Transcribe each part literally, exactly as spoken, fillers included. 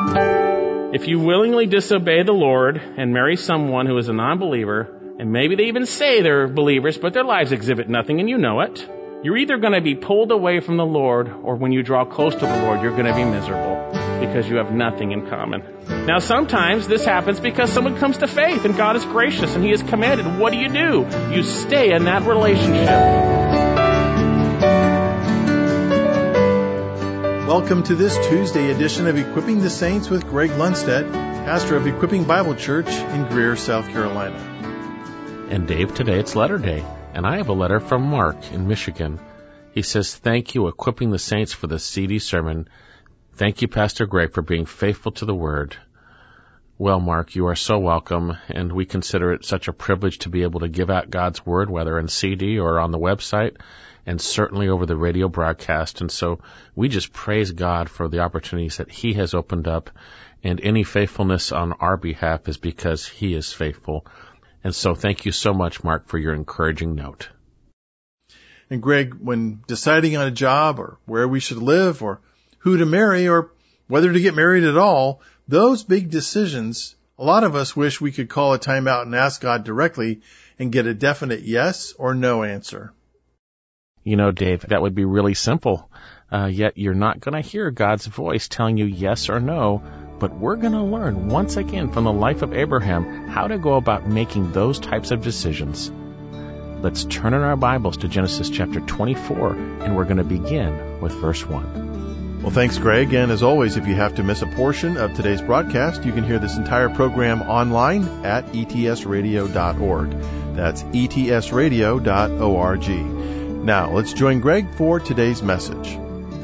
If you willingly disobey the Lord and marry someone who is a non-believer, and maybe they even say they're believers, but their lives exhibit nothing and you know it, you're either going to be pulled away from the Lord, or when you draw close to the Lord, you're going to be miserable because you have nothing in common. Now, sometimes this happens because someone comes to faith and God is gracious and He has commanded. What do you do? You stay in that relationship. Welcome to this Tuesday edition of Equipping the Saints with Greg Lundstedt, pastor of Equipping Bible Church in Greer, South Carolina. And Dave, today it's letter day, and I have a letter from Mark in Michigan. He says, "Thank you, Equipping the Saints, for the C D sermon. Thank you, Pastor Greg, for being faithful to the Word." Well, Mark, you are so welcome, and we consider it such a privilege to be able to give out God's Word, whether in C D or on the website, and certainly over the radio broadcast. And so we just praise God for the opportunities that He has opened up, and any faithfulness on our behalf is because He is faithful. And so thank you so much, Mark, for your encouraging note. And Greg, when deciding on a job or where we should live or who to marry or whether to get married at all, those big decisions, a lot of us wish we could call a timeout and ask God directly and get a definite yes or no answer. You know, Dave, that would be really simple, uh, yet you're not going to hear God's voice telling you yes or no, but we're going to learn once again from the life of Abraham how to go about making those types of decisions. Let's turn in our Bibles to Genesis chapter twenty-four, and we're going to begin with verse one. Well, thanks, Greg. And as always, if you have to miss a portion of today's broadcast, you can hear this entire program online at e t s radio dot org. That's e t s radio dot org. Now, let's join Greg for today's message.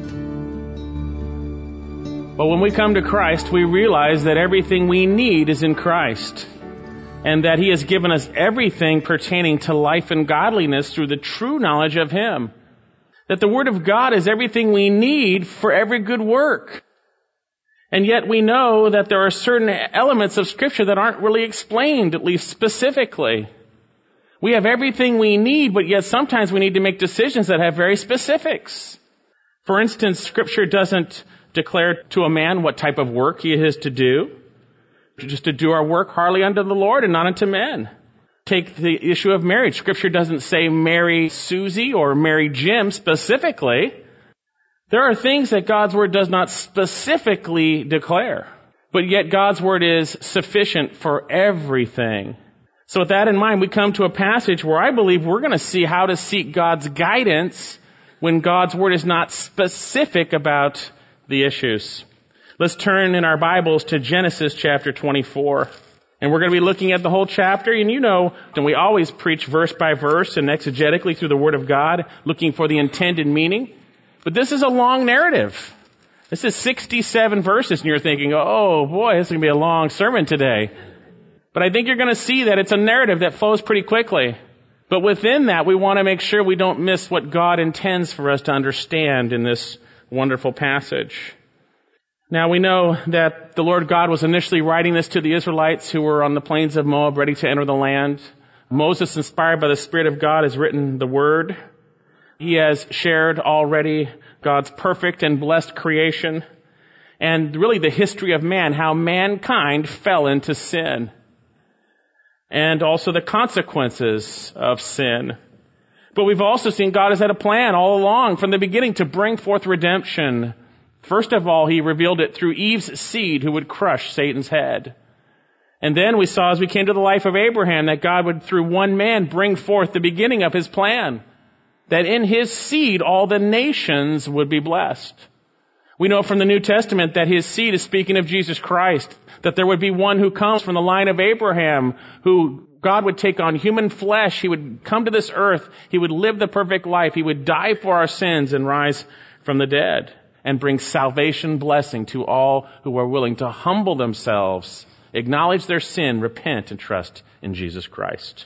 But when we come to Christ, we realize that everything we need is in Christ, and that He has given us everything pertaining to life and godliness through the true knowledge of Him. That the Word of God is everything we need for every good work. And yet we know that there are certain elements of Scripture that aren't really explained, at least specifically. We have everything we need, but yet sometimes we need to make decisions that have very specifics. For instance, Scripture doesn't declare to a man what type of work he is to do. Just to do our work heartily unto the Lord and not unto men. Take the issue of marriage. Scripture doesn't say marry Susie or marry Jim specifically. There are things that God's Word does not specifically declare. But yet God's Word is sufficient for everything. So with that in mind, we come to a passage where I believe we're going to see how to seek God's guidance when God's Word is not specific about the issues. Let's turn in our Bibles to Genesis chapter twenty-four. And we're going to be looking at the whole chapter. And you know, and we always preach verse by verse and exegetically through the Word of God, looking for the intended meaning. But this is a long narrative. This is sixty-seven verses, and you're thinking, oh boy, this is going to be a long sermon today. But I think you're going to see that it's a narrative that flows pretty quickly. But within that, we want to make sure we don't miss what God intends for us to understand in this wonderful passage. Now, we know that the Lord God was initially writing this to the Israelites who were on the plains of Moab ready to enter the land. Moses, inspired by the Spirit of God, has written the Word. He has shared already God's perfect and blessed creation and really the history of man, how mankind fell into sin, and also the consequences of sin. But we've also seen God has had a plan all along from the beginning to bring forth redemption. First of all, He revealed it through Eve's seed who would crush Satan's head. And then we saw as we came to the life of Abraham that God would, through one man, bring forth the beginning of His plan. That in His seed all the nations would be blessed. We know from the New Testament that His seed is speaking of Jesus Christ. That there would be one who comes from the line of Abraham, who God would take on human flesh. He would come to this earth. He would live the perfect life. He would die for our sins and rise from the dead and bring salvation blessing to all who are willing to humble themselves, acknowledge their sin, repent, and trust in Jesus Christ.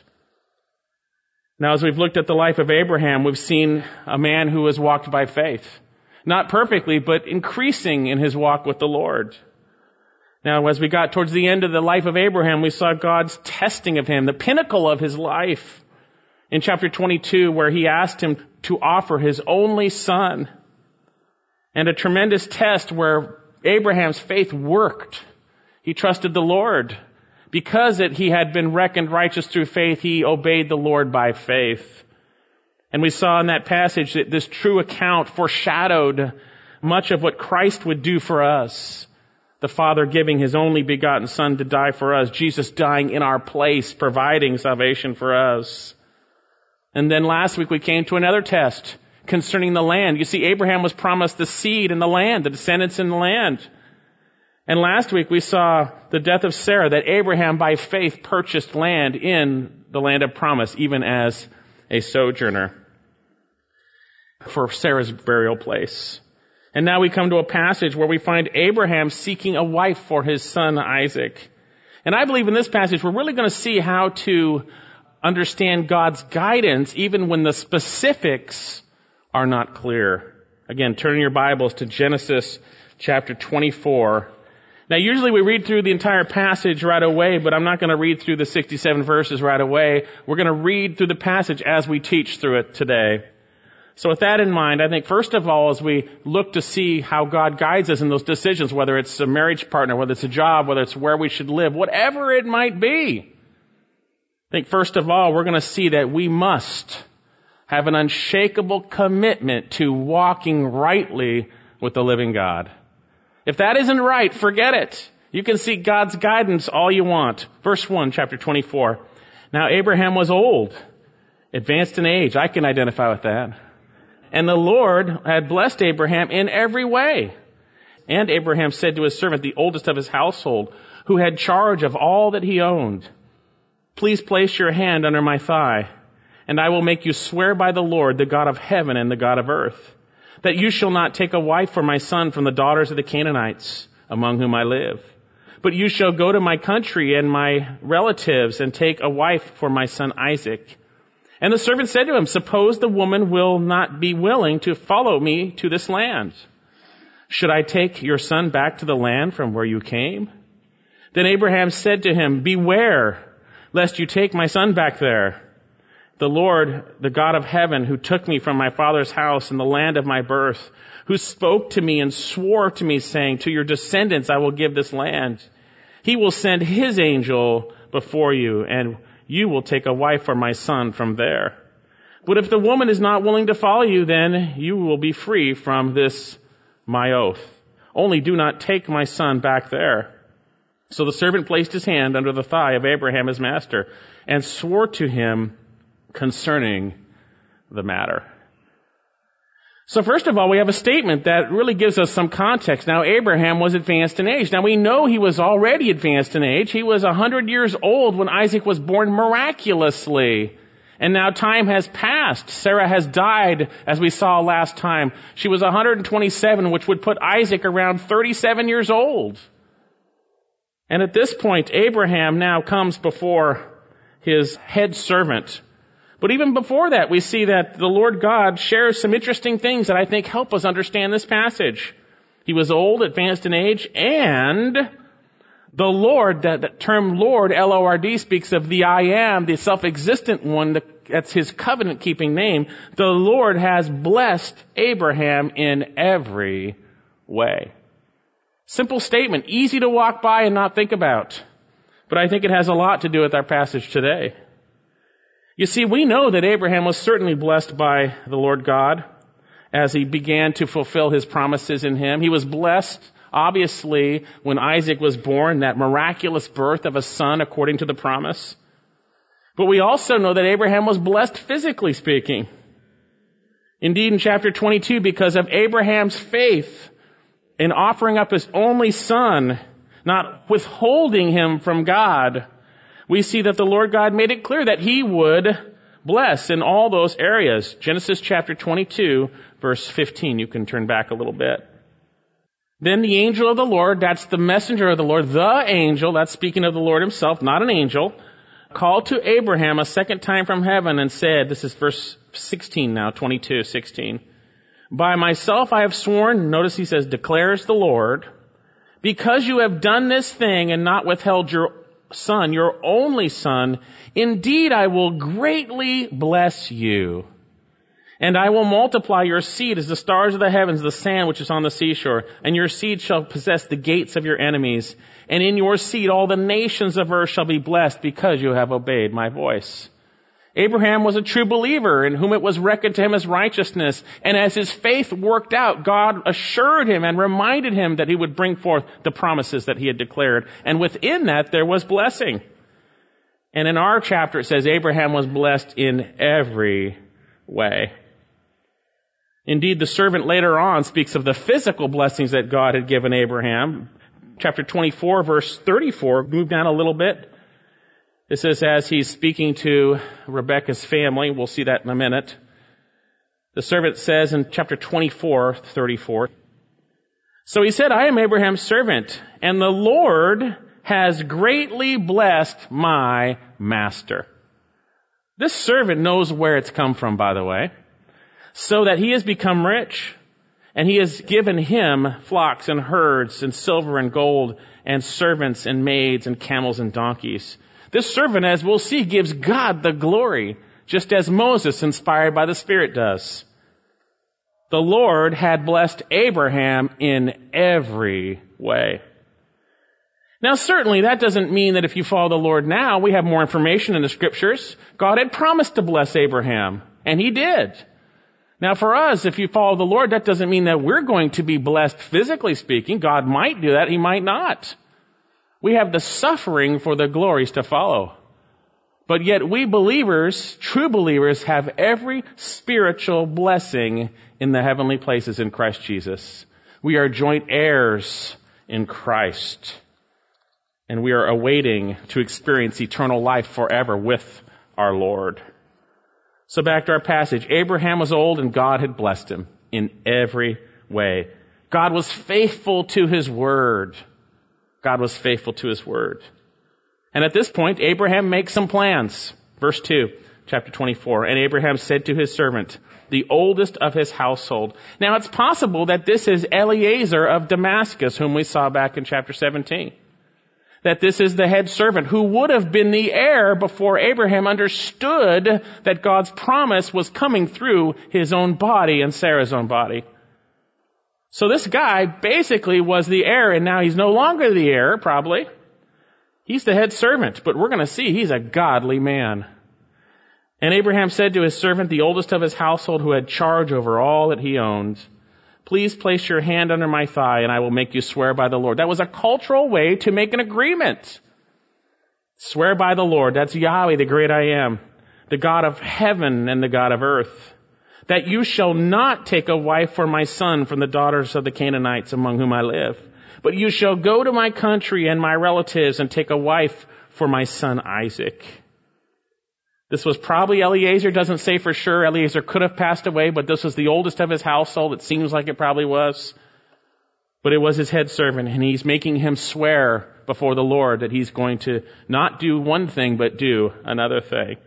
Now, as we've looked at the life of Abraham, we've seen a man who has walked by faith. Not perfectly, but increasing in his walk with the Lord. Now, as we got towards the end of the life of Abraham, we saw God's testing of him, the pinnacle of his life. In chapter twenty-two, where He asked him to offer His only son. And a tremendous test where Abraham's faith worked. He trusted the Lord. Because it, he had been reckoned righteous through faith, he obeyed the Lord by faith. And we saw in that passage that this true account foreshadowed much of what Christ would do for us. The Father giving His only begotten Son to die for us. Jesus dying in our place, providing salvation for us. And then last week we came to another test concerning the land. You see, Abraham was promised the seed in the land, the descendants in the land. And last week we saw the death of Sarah, that Abraham by faith purchased land in the land of promise, even as a sojourner, for Sarah's burial place. And now we come to a passage where we find Abraham seeking a wife for his son Isaac. And I believe in this passage we're really going to see how to understand God's guidance even when the specifics are not clear. Again, turn your Bibles to Genesis chapter twenty-four. Now, usually we read through the entire passage right away, but I'm not going to read through the sixty-seven verses right away. We're going to read through the passage as we teach through it today. So with that in mind, I think first of all, as we look to see how God guides us in those decisions, whether it's a marriage partner, whether it's a job, whether it's where we should live, whatever it might be, I think first of all, we're going to see that we must have an unshakable commitment to walking rightly with the living God. If that isn't right, forget it. You can seek God's guidance all you want. Verse one, chapter twenty-four. Now Abraham was old, advanced in age. I can identify with that. And the Lord had blessed Abraham in every way. And Abraham said to his servant, the oldest of his household, who had charge of all that he owned, please place your hand under my thigh, and I will make you swear by the Lord, the God of heaven and the God of earth, that you shall not take a wife for my son from the daughters of the Canaanites, among whom I live. But you shall go to my country and my relatives and take a wife for my son Isaac. And the servant said to him, suppose the woman will not be willing to follow me to this land. Should I take your son back to the land from where you came? Then Abraham said to him, beware, lest you take my son back there. The Lord, the God of heaven, who took me from my father's house and the land of my birth, who spoke to me and swore to me, saying, to your descendants I will give this land. He will send his angel before you, and you will take a wife for my son from there. But if the woman is not willing to follow you, then you will be free from this my oath. Only do not take my son back there. So the servant placed his hand under the thigh of Abraham his master, and swore to him concerning the matter. So first of all, we have a statement that really gives us some context. Now, Abraham was advanced in age. Now, we know he was already advanced in age. He was one hundred years old when Isaac was born miraculously. And now time has passed. Sarah has died, as we saw last time. She was one hundred twenty-seven, which would put Isaac around thirty-seven years old. And at this point, Abraham now comes before his head servant. But even before that, we see that the Lord God shares some interesting things that I think help us understand this passage. He was old, advanced in age, and the Lord, that, that term Lord, L O R D, speaks of the I am, the self-existent one, the, that's his covenant-keeping name. The Lord has blessed Abraham in every way. Simple statement, easy to walk by and not think about. But I think it has a lot to do with our passage today. You see, we know that Abraham was certainly blessed by the Lord God as he began to fulfill his promises in him. He was blessed, obviously, when Isaac was born, that miraculous birth of a son according to the promise. But we also know that Abraham was blessed physically speaking. Indeed, in chapter twenty-two, because of Abraham's faith in offering up his only son, not withholding him from God, we see that the Lord God made it clear that he would bless in all those areas. Genesis chapter twenty-two, verse fifteen. You can turn back a little bit. Then the angel of the Lord, that's the messenger of the Lord, the angel, that's speaking of the Lord himself, not an angel, called to Abraham a second time from heaven and said, this is verse sixteen now, twenty-two, sixteen. By myself I have sworn, notice he says, declares the Lord, because you have done this thing and not withheld your son, your only son, indeed I will greatly bless you. And I will multiply your seed as the stars of the heavens, the sand which is on the seashore. And your seed shall possess the gates of your enemies. And in your seed all the nations of earth shall be blessed because you have obeyed my voice. Abraham was a true believer in whom it was reckoned to him as righteousness. And as his faith worked out, God assured him and reminded him that he would bring forth the promises that he had declared. And within that there was blessing. And in our chapter it says Abraham was blessed in every way. Indeed, the servant later on speaks of the physical blessings that God had given Abraham. Chapter twenty-four, verse thirty-four, move down a little bit. It says, as he's speaking to Rebekah's family, we'll see that in a minute. The servant says in chapter twenty-four, thirty-four, so he said, I am Abraham's servant, and the Lord has greatly blessed my master. This servant knows where it's come from, by the way. So that he has become rich, and he has given him flocks and herds and silver and gold and servants and maids and camels and donkeys. This servant, as we'll see, gives God the glory, just as Moses, inspired by the Spirit, does. The Lord had blessed Abraham in every way. Now, certainly that doesn't mean that if you follow the Lord now, we have more information in the Scriptures. God had promised to bless Abraham, and he did. Now for us, if you follow the Lord, that doesn't mean that we're going to be blessed physically speaking. God might do that, he might not. We have the suffering for the glories to follow. But yet we believers, true believers, have every spiritual blessing in the heavenly places in Christ Jesus. We are joint heirs in Christ. And we are awaiting to experience eternal life forever with our Lord. So back to our passage. Abraham was old and God had blessed him in every way. God was faithful to his word. God was faithful to his word. And at this point, Abraham makes some plans. Verse two, chapter twenty-four. And Abraham said to his servant, the oldest of his household. Now it's possible that this is Eliezer of Damascus, whom we saw back in chapter seventeen. That this is the head servant who would have been the heir before Abraham understood that God's promise was coming through his own body and Sarah's own body. So this guy basically was the heir, and now he's no longer the heir, probably. He's the head servant, but we're going to see he's a godly man. And Abraham said to his servant, the oldest of his household, who had charge over all that he owned, please place your hand under my thigh, and I will make you swear by the Lord. That was a cultural way to make an agreement. Swear by the Lord. That's Yahweh, the great I am, the God of heaven and the God of earth, that you shall not take a wife for my son from the daughters of the Canaanites among whom I live, but you shall go to my country and my relatives and take a wife for my son Isaac. This was probably Eliezer. Doesn't say for sure. Eliezer could have passed away, but this was the oldest of his household. It seems like it probably was. But it was his head servant, and he's making him swear before the Lord that he's going to not do one thing, but do another thing.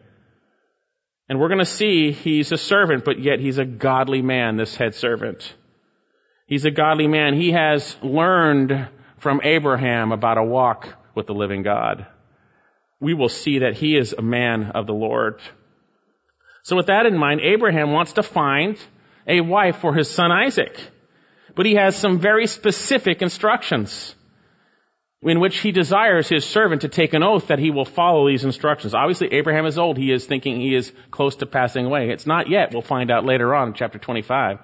And we're going to see he's a servant, but yet he's a godly man, this head servant. He's a godly man. He has learned from Abraham about a walk with the living God. We will see that he is a man of the Lord. So with that in mind, Abraham wants to find a wife for his son Isaac. But he has some very specific instructions in which he desires his servant to take an oath that he will follow these instructions. Obviously, Abraham is old. He is thinking he is close to passing away. It's not yet. We'll find out later on in chapter twenty-five.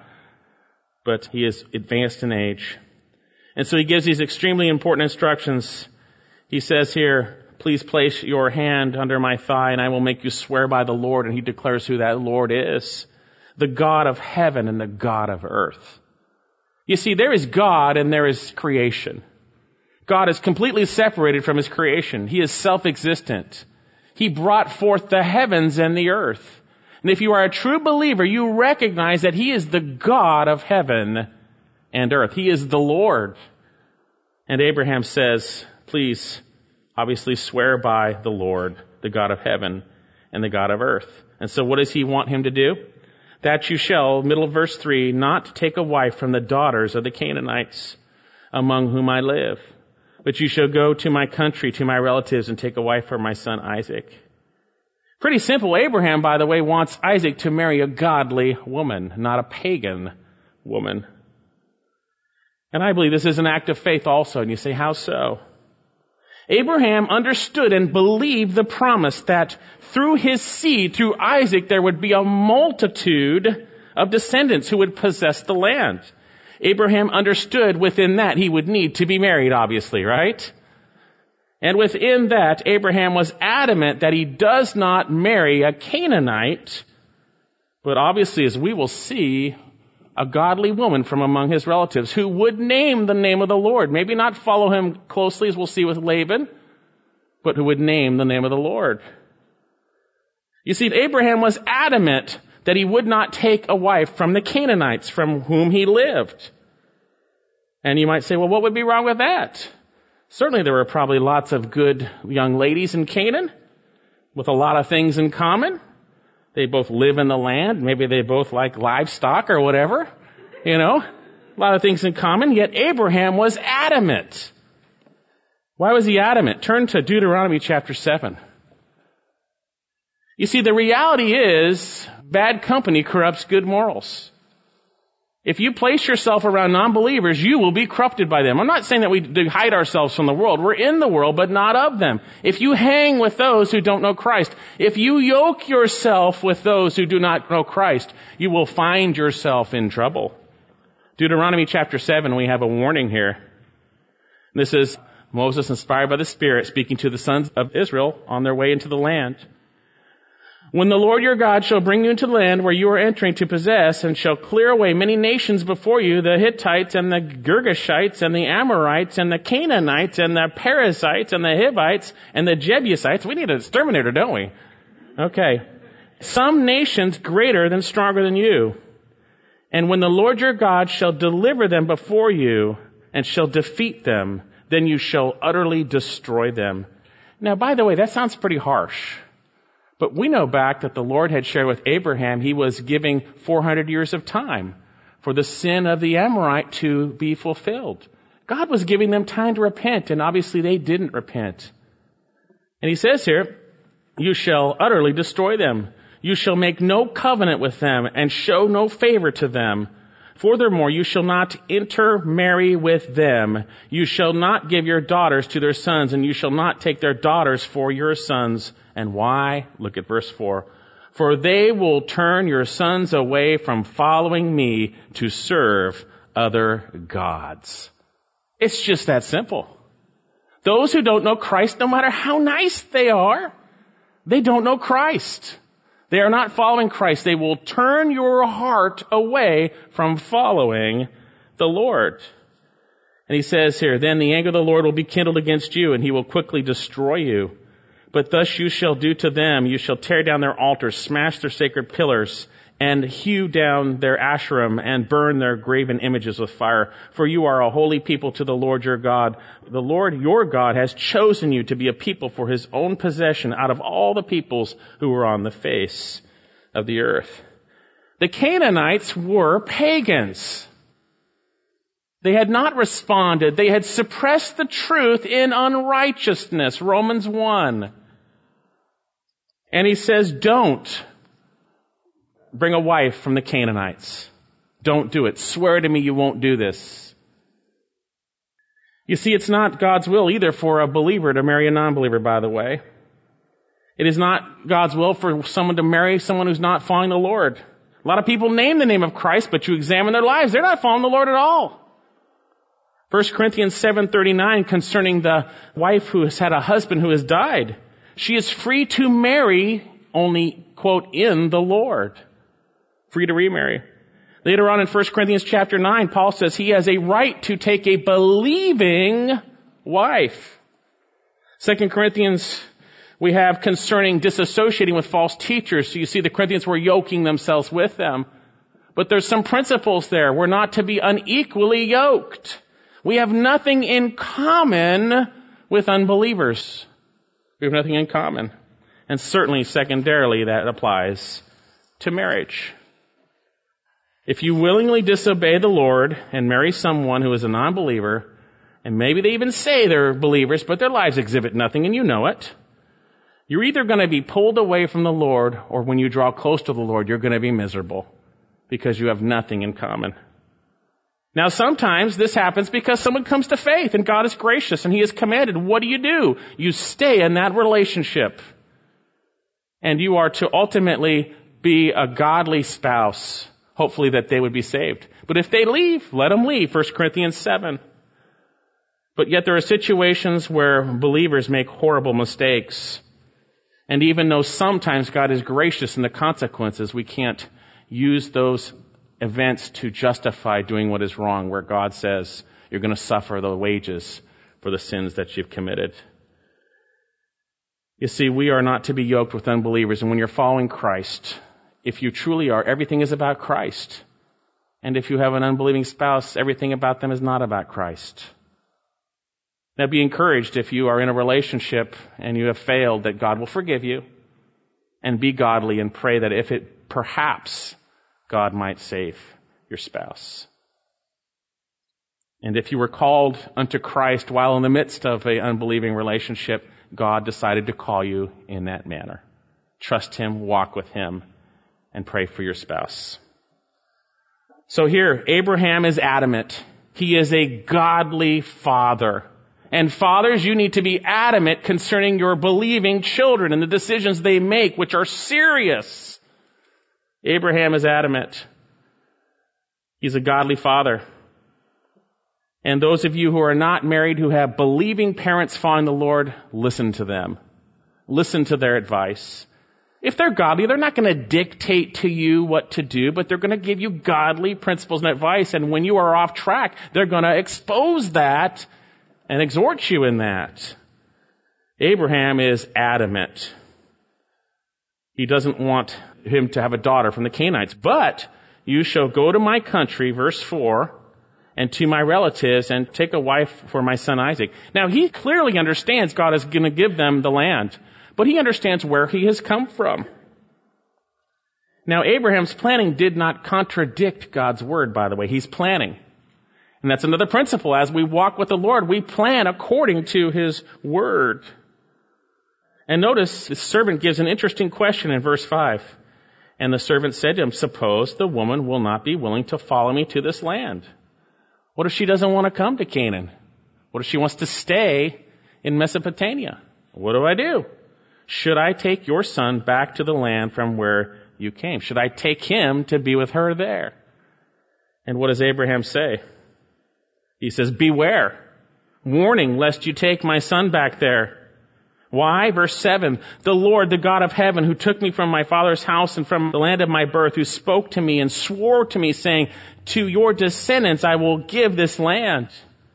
But he is advanced in age. And so he gives these extremely important instructions. He says here, please place your hand under my thigh and I will make you swear by the Lord. And he declares who that Lord is. The God of heaven and the God of earth. You see, there is God and there is creation. God is completely separated from his creation. He is self-existent. He brought forth the heavens and the earth. And if you are a true believer, you recognize that he is the God of heaven and earth. He is the Lord. And Abraham says, please, obviously swear by the Lord, the God of heaven and the God of earth. And so what does he want him to do? That you shall, middle of verse three, not take a wife from the daughters of the Canaanites among whom I live, but you shall go to my country, to my relatives, and take a wife for my son Isaac. Pretty simple. Abraham, by the way, wants Isaac to marry a godly woman, not a pagan woman. And I believe this is an act of faith also. And you say, how so? Abraham understood and believed the promise that through his seed, through Isaac, there would be a multitude of descendants who would possess the land. Abraham understood within that he would need to be married, obviously, right? And within that, Abraham was adamant that he does not marry a Canaanite, but obviously, as we will see, a godly woman from among his relatives who would name the name of the Lord. Maybe not follow him closely, as we'll see with Laban, but who would name the name of the Lord. You see, Abraham was adamant that he would not take a wife from the Canaanites from whom he lived. And you might say, well, what would be wrong with that? Certainly there were probably lots of good young ladies in Canaan with a lot of things in common. They both live in the land. Maybe they both like livestock or whatever. You know, a lot of things in common. Yet Abraham was adamant. Why was he adamant? Turn to Deuteronomy chapter seven. You see, the reality is bad company corrupts good morals. If you place yourself around non-believers, you will be corrupted by them. I'm not saying that we do hide ourselves from the world. We're in the world, but not of them. If you hang with those who don't know Christ, if you yoke yourself with those who do not know Christ, you will find yourself in trouble. Deuteronomy chapter seven, we have a warning here. This is Moses, inspired by the Spirit, speaking to the sons of Israel on their way into the land. When the Lord your God shall bring you into the land where you are entering to possess, and shall clear away many nations before you, the Hittites and the Girgashites and the Amorites and the Canaanites and the Perizzites and the Hivites and the Jebusites. We need an exterminator, don't we? Okay. Some nations greater than stronger than you. And when the Lord your God shall deliver them before you and shall defeat them, then you shall utterly destroy them. Now, by the way, that sounds pretty harsh. But we know back that the Lord had shared with Abraham he was giving four hundred years of time for the sin of the Amorite to be fulfilled. God was giving them time to repent, and obviously they didn't repent. And he says here, you shall utterly destroy them. You shall make no covenant with them and show no favor to them. Furthermore, you shall not intermarry with them. You shall not give your daughters to their sons, and you shall not take their daughters for your sons. And why? Look at verse four. For they will turn your sons away from following me to serve other gods. It's just that simple. Those who don't know Christ, no matter how nice they are, they don't know Christ. They are not following Christ. They will turn your heart away from following the Lord. And he says here, then the anger of the Lord will be kindled against you, and he will quickly destroy you. But thus you shall do to them. You shall tear down their altars, smash their sacred pillars, and hew down their Asherim, and burn their graven images with fire. For you are a holy people to the Lord your God. The Lord your God has chosen you to be a people for his own possession out of all the peoples who are on the face of the earth. The Canaanites were pagans. They had not responded. They had suppressed the truth in unrighteousness. Romans one. And he says, don't bring a wife from the Canaanites. Don't do it. Swear to me you won't do this. You see, it's not God's will either for a believer to marry a non-believer, by the way. It is not God's will for someone to marry someone who's not following the Lord. A lot of people name the name of Christ, but you examine their lives. They're not following the Lord at all. First Corinthians seven thirty-nine, concerning the wife who has had a husband who has died. She is free to marry only, quote, in the Lord. Free to remarry. Later on in First Corinthians chapter nine, Paul says he has a right to take a believing wife. Second Corinthians, we have concerning disassociating with false teachers. So you see the Corinthians were yoking themselves with them. But there's some principles there. We're not to be unequally yoked. We have nothing in common with unbelievers. We have nothing in common. And certainly, secondarily, that applies to marriage. If you willingly disobey the Lord and marry someone who is a non-believer, and maybe they even say they're believers, but their lives exhibit nothing, and you know it, You're either going to be pulled away from the Lord, or when you draw close to the Lord, you're going to be miserable because you have nothing in common. Now, sometimes this happens because someone comes to faith and God is gracious and He has commanded. What do you do? You stay in that relationship. And you are to ultimately be a godly spouse, hopefully that they would be saved. But if they leave, let them leave, First Corinthians seven. But yet there are situations where believers make horrible mistakes. And even though sometimes God is gracious in the consequences, we can't use those events to justify doing what is wrong, where God says you're going to suffer the wages for the sins that you've committed. You see, we are not to be yoked with unbelievers. And when you're following Christ, if you truly are, everything is about Christ. And if you have an unbelieving spouse, everything about them is not about Christ. Now be encouraged if you are in a relationship and you have failed, that God will forgive you, and be godly and pray that if it perhaps God might save your spouse. And if you were called unto Christ while in the midst of an unbelieving relationship, God decided to call you in that manner. Trust Him, walk with Him, and pray for your spouse. So here, Abraham is adamant. He is a godly father. And fathers, you need to be adamant concerning your believing children and the decisions they make, which are serious. Abraham is adamant. He's a godly father. And those of you who are not married, who have believing parents following the Lord, listen to them. Listen to their advice. If they're godly, they're not going to dictate to you what to do, but they're going to give you godly principles and advice. And when you are off track, they're going to expose that and exhort you in that. Abraham is adamant. He doesn't want him to have a daughter from the Canaanites. But you shall go to my country, verse four, and to my relatives, and take a wife for my son Isaac. Now, he clearly understands God is going to give them the land, but he understands where he has come from. Now, Abraham's planning did not contradict God's word, by the way. He's planning. And that's another principle. As we walk with the Lord, we plan according to His word. And notice the servant gives an interesting question in verse five. And the servant said to him, suppose the woman will not be willing to follow me to this land. What if she doesn't want to come to Canaan? What if she wants to stay in Mesopotamia? What do I do? Should I take your son back to the land from where you came? Should I take him to be with her there? And what does Abraham say? He says, beware, warning, lest you take my son back there. Why? Verse seven, the Lord, the God of heaven, who took me from my father's house and from the land of my birth, who spoke to me and swore to me, saying, to your descendants I will give this land.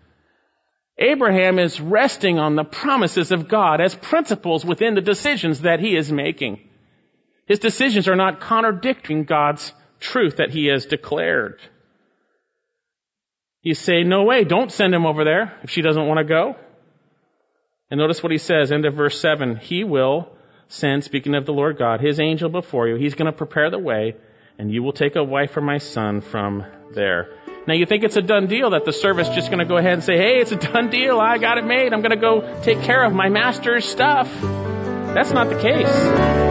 Abraham is resting on the promises of God as principles within the decisions that he is making. His decisions are not contradicting God's truth that He has declared. You say, no way, don't send him over there if she doesn't want to go. And notice what he says, end of verse seven. He will send, speaking of the Lord God, His angel before you. He's going to prepare the way, and you will take a wife for my son from there. Now you think it's a done deal that the servant's just going to go ahead and say, hey, it's a done deal. I got it made. I'm going to go take care of my master's stuff. That's not the case.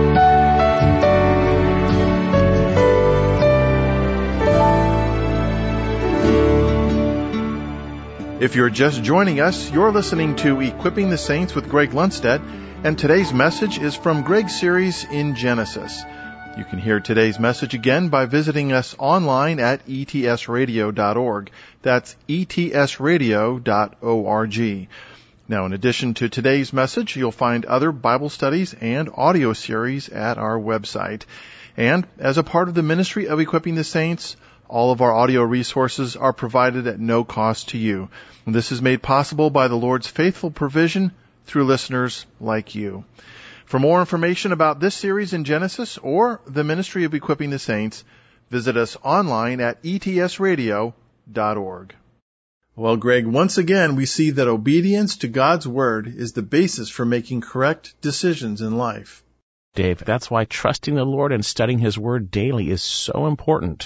If you're just joining us, you're listening to Equipping the Saints with Greg Lundstedt, and today's message is from Greg's series in Genesis. You can hear today's message again by visiting us online at e t s radio dot org. That's e t s radio dot org. Now, in addition to today's message, you'll find other Bible studies and audio series at our website. And as a part of the ministry of Equipping the Saints, all of our audio resources are provided at no cost to you. And this is made possible by the Lord's faithful provision through listeners like you. For more information about this series in Genesis or the ministry of Equipping the Saints, visit us online at e t s radio dot org. Well, Greg, once again, we see that obedience to God's word is the basis for making correct decisions in life. Dave, that's why trusting the Lord and studying His word daily is so important.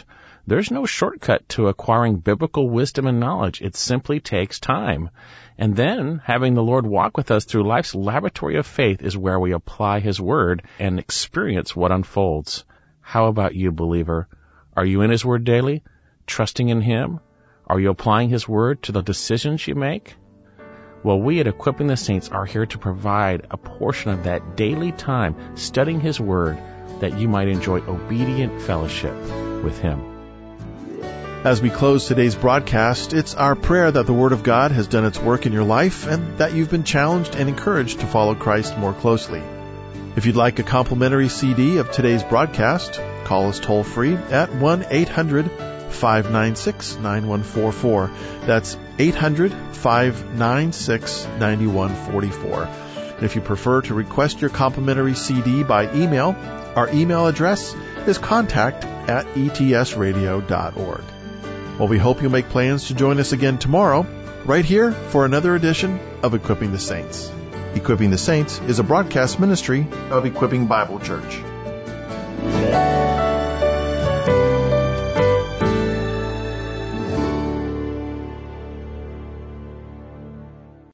There's no shortcut to acquiring biblical wisdom and knowledge. It simply takes time. And then, having the Lord walk with us through life's laboratory of faith is where we apply His Word and experience what unfolds. How about you, believer? Are you in His Word daily, trusting in Him? Are you applying His Word to the decisions you make? Well, we at Equipping the Saints are here to provide a portion of that daily time studying His Word that you might enjoy obedient fellowship with Him. As we close today's broadcast, it's our prayer that the Word of God has done its work in your life and that you've been challenged and encouraged to follow Christ more closely. If you'd like a complimentary C D of today's broadcast, call us toll-free at one eight hundred five nine six nine one four four. That's eight hundred five nine six nine one four four. And if you prefer to request your complimentary C D by email, our email address is contact at e t s radio dot org. Well, we hope you'll make plans to join us again tomorrow, right here for another edition of Equipping the Saints. Equipping the Saints is a broadcast ministry of Equipping Bible Church.